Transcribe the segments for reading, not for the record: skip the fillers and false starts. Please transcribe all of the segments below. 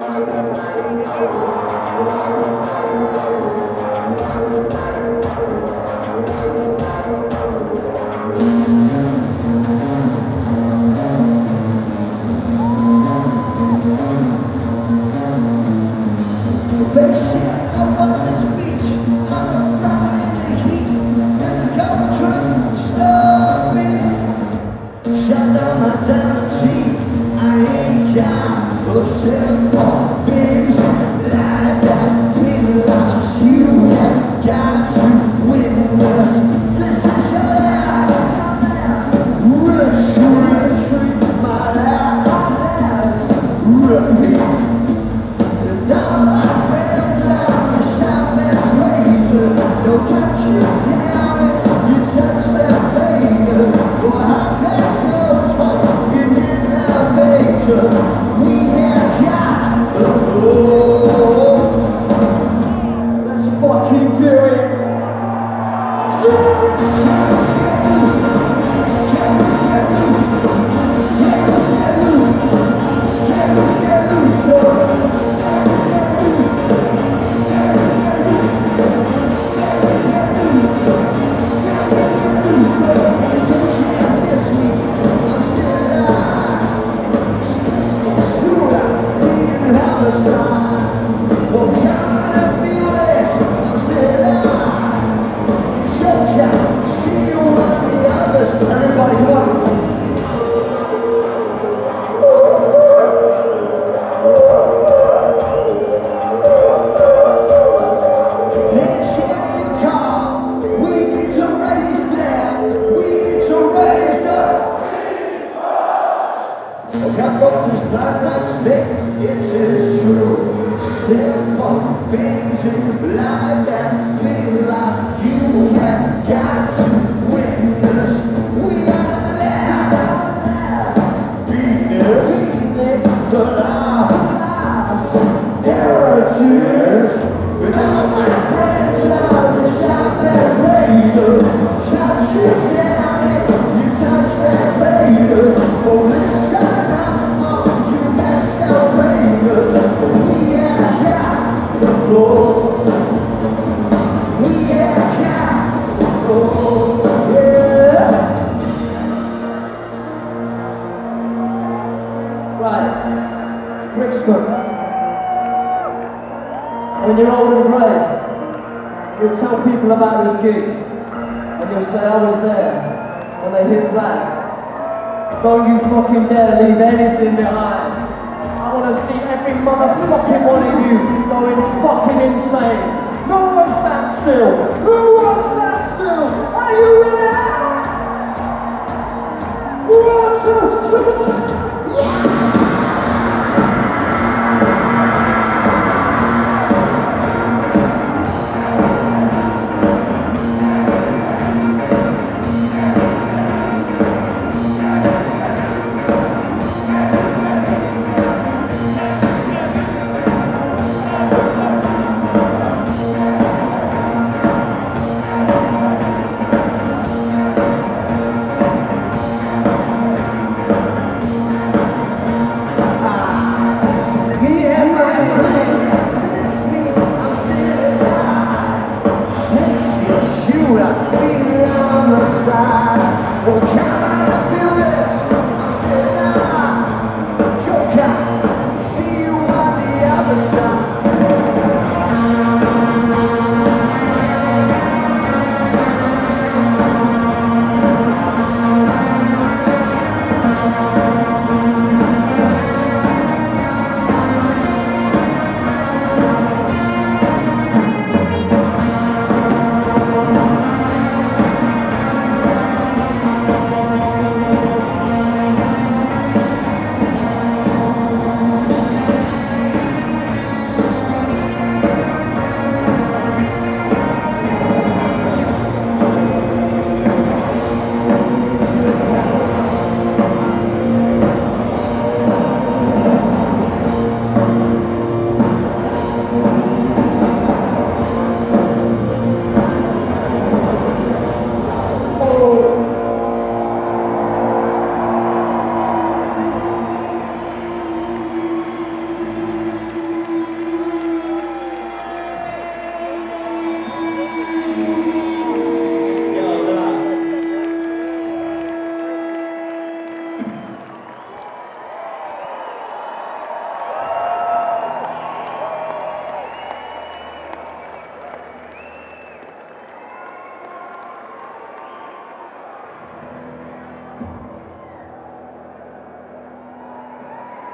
When you're old and grey, you'll tell people about this gig, and you'll say, I was there when they hit black. Don't you fucking dare leave anything behind. I want to see every motherfucking one of you going fucking insane. No one stand still. No one stand still. Are you ready? 1, 2, 3. Yeah!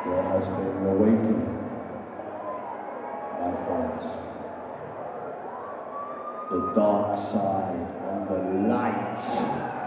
There has been an awakening, my friends. The dark side and the light